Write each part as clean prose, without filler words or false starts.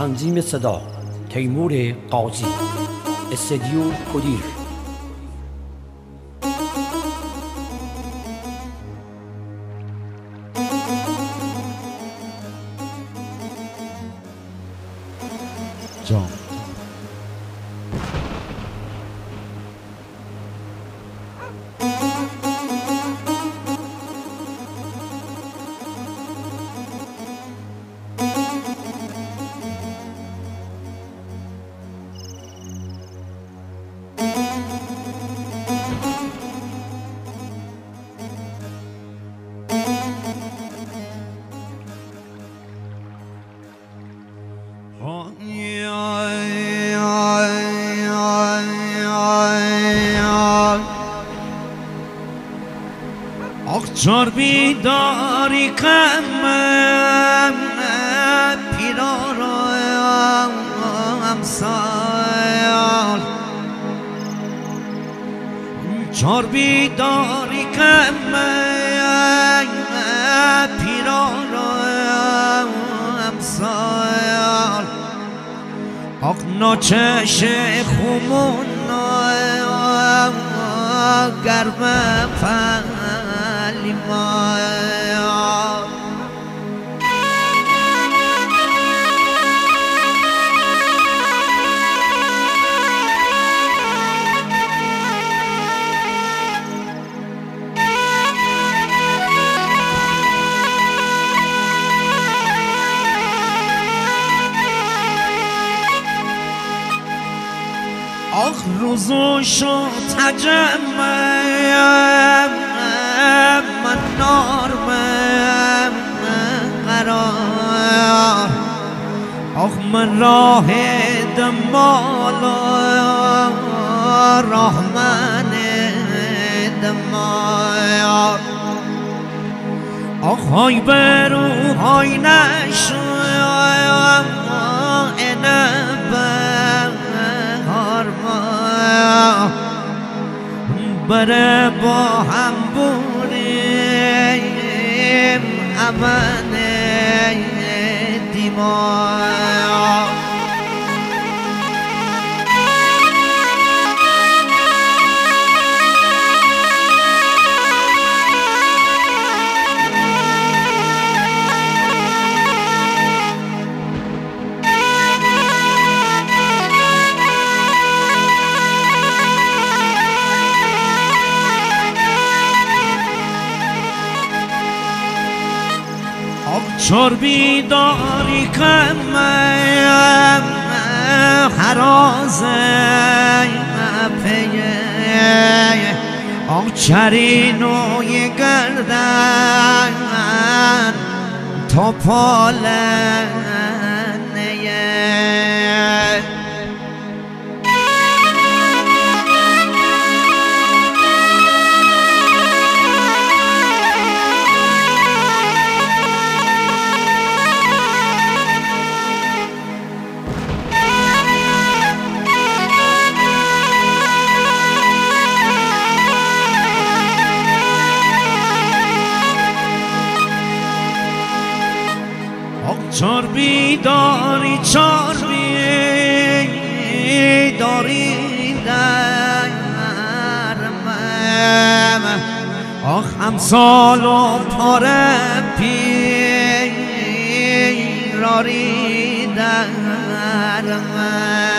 تنظیم صدا تیمور قاضی، استدیو کدیر. جان چار بیداری کمم پیرارم امسال چار بیداری کمم پیرارم امسال آق ناچش خمون گرم فعلی ما آخ روزو شو تجمع من نارمم قرار آخ من راه دمال راه من دمال آخ های برو های نشو بره با هم بوریم امن دیما چار بیداری کمم حرازه پیه آق چرینوی گردن تا پالنه چار بیداری درمم آخ امسال و پاره پیراری درمم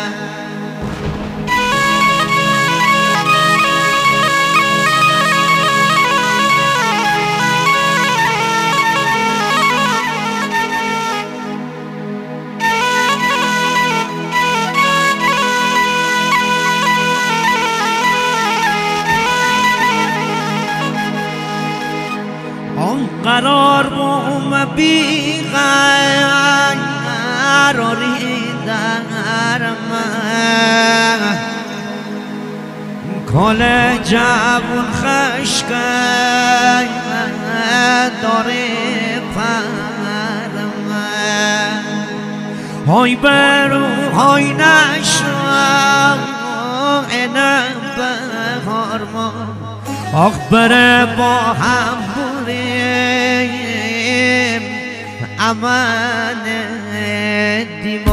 قرار بوم بی قراری درم کل جوون خشکن داره پرم های برو های نشو اینم بهار ما آخ بره با هم بوریم امان دیما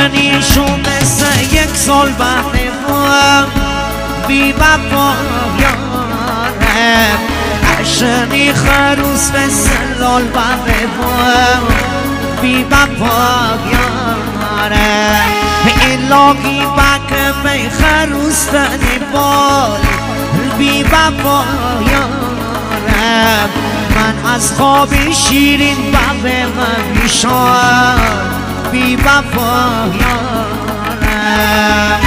قشنگیشون مثل یک سال بهنم بی وفا یارم قشنگی خروس مثل لال بهنم بی وفا یارم الهی بکه بی خروس دنی بال بی وفا یارم من از خواب شیرین به من بیشان بی وفا یارم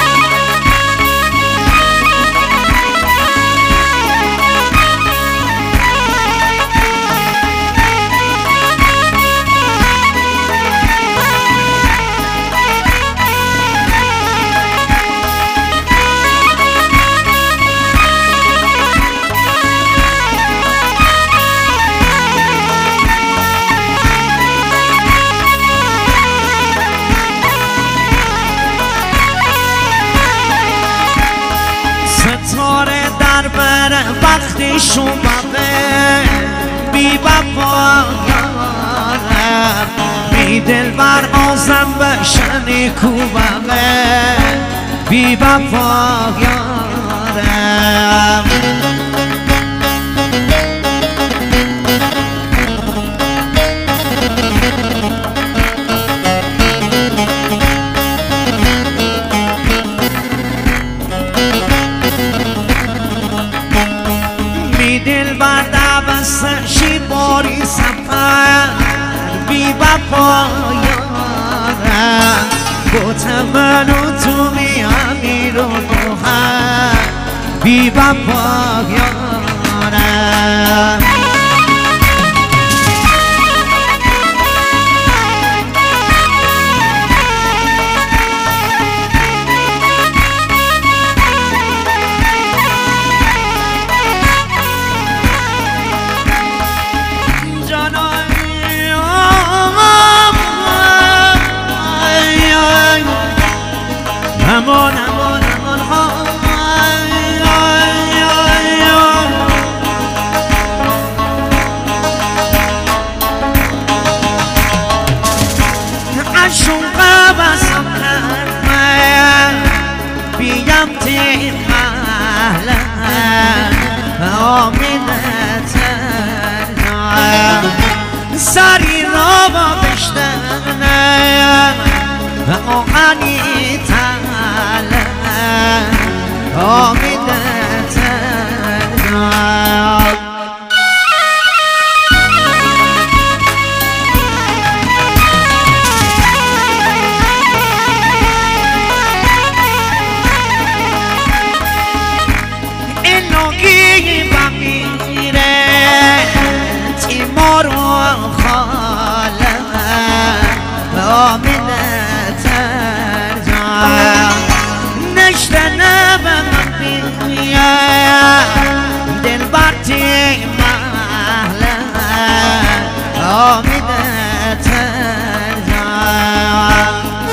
وقتی شومه بی وفا یارم بی دل بر آزم بشنی کوبمه بی وفا یارم دل برده بستشی باری سفر بی وفا یارم گوت من و تو میامیر و گوهر بی وفا یارم امان امان امان عشق بسم کرمه بیم تی محله آمینه ترجم سری را با بشتنه آهنی آمینه ترجم الهی بمیره تیمار و خاله آمینه ترجم نشتنه به من بیه دل برتی محله آمینه ترجم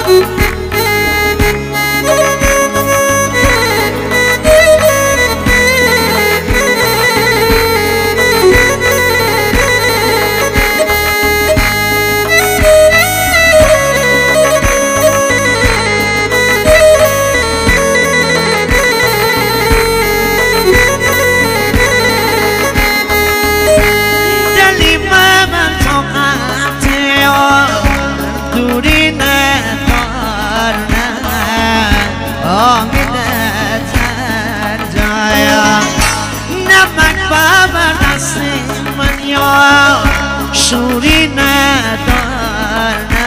شوری ندار نه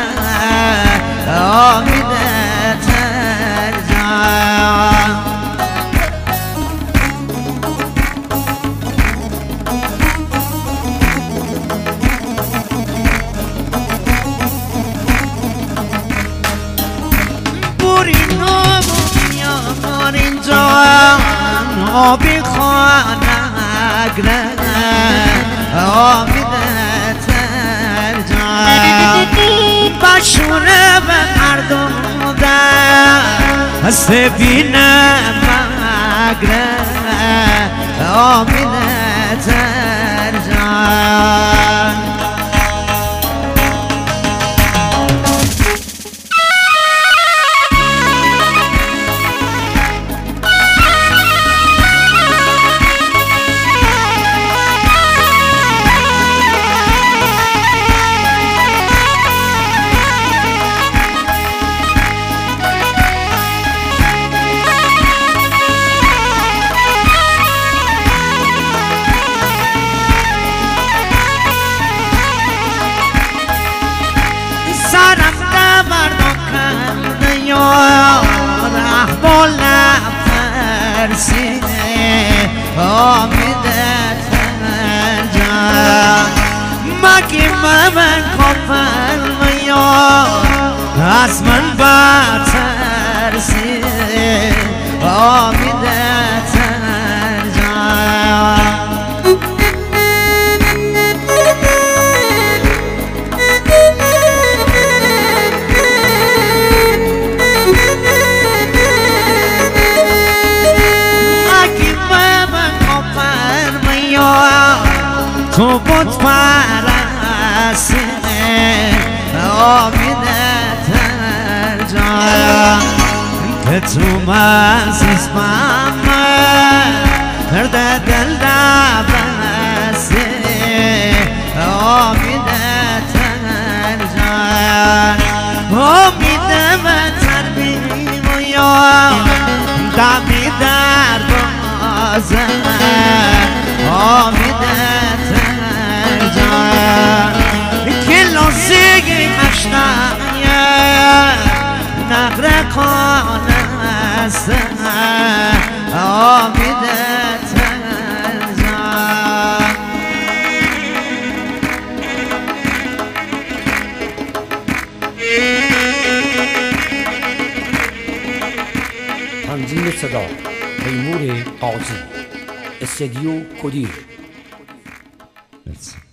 آمینه ترجم بورین و بومیان اینجا آبی خانک نه آمینه بشونه به مردم در سبینه مگره آمینه ترجم سینه آمیده ترجم مگی من کافر میاد از من بدتر سینه آمیده ترجم تو بود پرستینه آمیده ترجم که تو مزیز مرد دل دبسته آمیده ترجم آمیده و تربیم و یا دمی در بازه آمیده کلاسیگی مشنایه نقره کنه است آمیده ترجم تنظیم صدا تیمور قاضی، استدیو کدیر.